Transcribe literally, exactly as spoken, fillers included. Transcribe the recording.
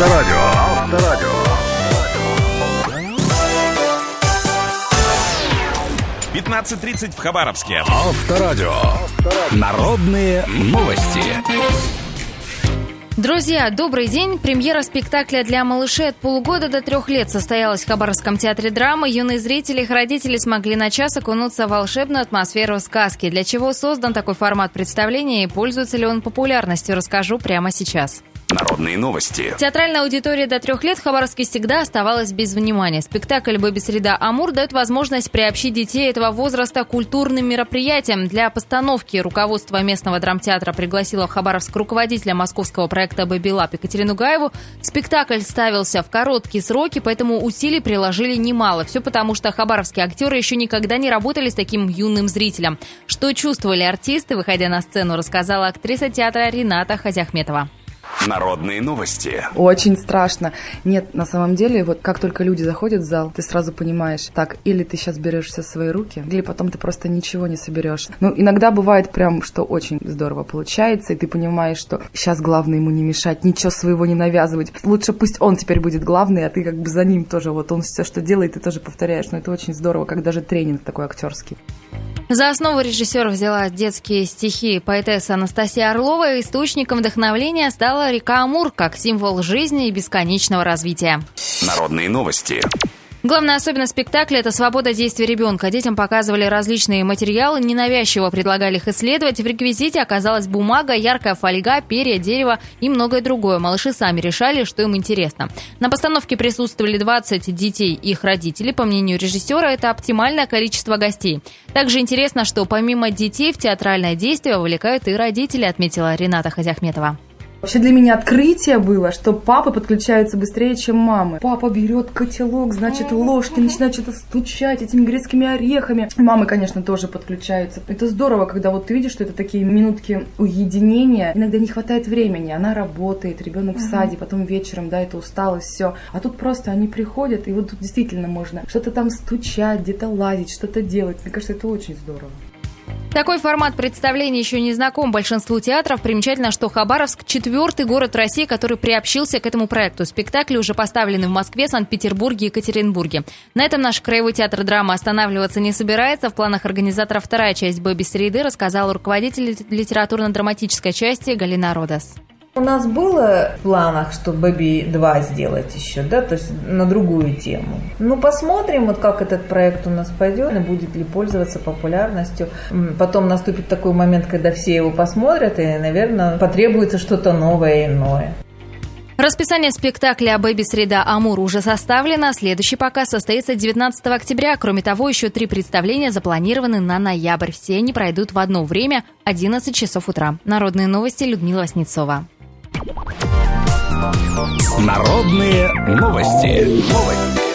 Авторадио. Авторадио. пятнадцать тридцать в Хабаровске. Авторадио. Народные новости. Друзья, добрый день. Премьера спектакля для малышей от полугода до трех лет состоялась в Хабаровском театре драмы. Юные зрители и их родители смогли на час окунуться в волшебную атмосферу сказки. Для чего создан такой формат представления и пользуется ли он популярностью, расскажу прямо сейчас. Народные новости. Театральная аудитория до трех лет в Хабаровске всегда оставалась без внимания. Спектакль «Бэби-среда Амур» дает возможность приобщить детей этого возраста к культурным мероприятиям. Для постановки руководство местного драмтеатра пригласило в Хабаровск руководителя московского проекта «Бэби Лаб» Екатерину Гаеву. Спектакль ставился в короткие сроки, поэтому усилий приложили немало. Все потому, что хабаровские актеры еще никогда не работали с таким юным зрителем. Что чувствовали артисты, выходя на сцену, рассказала актриса театра Рената Хазяхметова. Народные новости. Очень страшно. Нет, на самом деле, вот как только люди заходят в зал, ты сразу понимаешь, так, или ты сейчас берешь все в свои руки, или потом ты просто ничего не соберешь. Ну, иногда бывает прям, что очень здорово получается, и ты понимаешь, что сейчас главное ему не мешать, ничего своего не навязывать. Лучше пусть он теперь будет главный, а ты как бы за ним тоже, вот он все, что делает, ты тоже повторяешь. Но это очень здорово, как даже тренинг такой актерский. За основу режиссер взяла детские стихи поэтесса Анастасия Орлова. Источником вдохновения стала река Амур, как символ жизни и бесконечного развития. Народные новости. Главная особенность спектакля – это свобода действия ребенка. Детям показывали различные материалы, ненавязчиво предлагали их исследовать. В реквизите оказалась бумага, яркая фольга, перья, дерево и многое другое. Малыши сами решали, что им интересно. На постановке присутствовали двадцать детей и их родителей. По мнению режиссера, это оптимальное количество гостей. Также интересно, что помимо детей в театральное действие вовлекают и родители, отметила Рената Хазяхметова. Вообще для меня открытие было, что папы подключаются быстрее, чем мамы. Папа берет котелок, значит, ложки, начинает что-то стучать этими грецкими орехами. Мамы, конечно, тоже подключаются. Это здорово, когда вот ты видишь, что это такие минутки уединения. Иногда не хватает времени, она работает, ребенок в саде, потом вечером, да, это усталость, все. А тут просто они приходят, и вот тут действительно можно что-то там стучать, где-то лазить, что-то делать. Мне кажется, это очень здорово. Такой формат представления еще не знаком большинству театров. Примечательно, что Хабаровск – четвертый город в России, который приобщился к этому проекту. Спектакли уже поставлены в Москве, Санкт-Петербурге и Екатеринбурге. На этом наш краевой театр драмы останавливаться не собирается. В планах организатора вторая часть «Бэби-среды», рассказала руководитель литературно-драматической части Галина Родас. У нас было в планах, что «Бэби два» сделать еще, да, то есть на другую тему. Ну, посмотрим, вот как этот проект у нас пойдет, и будет ли пользоваться популярностью. Потом наступит такой момент, когда все его посмотрят, и, наверное, потребуется что-то новое и иное. Расписание спектакля «Бэби-среда Амур» уже составлено. Следующий показ состоится девятнадцатого октября. Кроме того, еще три представления запланированы на ноябрь. Все они пройдут в одно время – одиннадцать часов утра. Народные новости, Людмила Васнецова. Народные новости. Новости.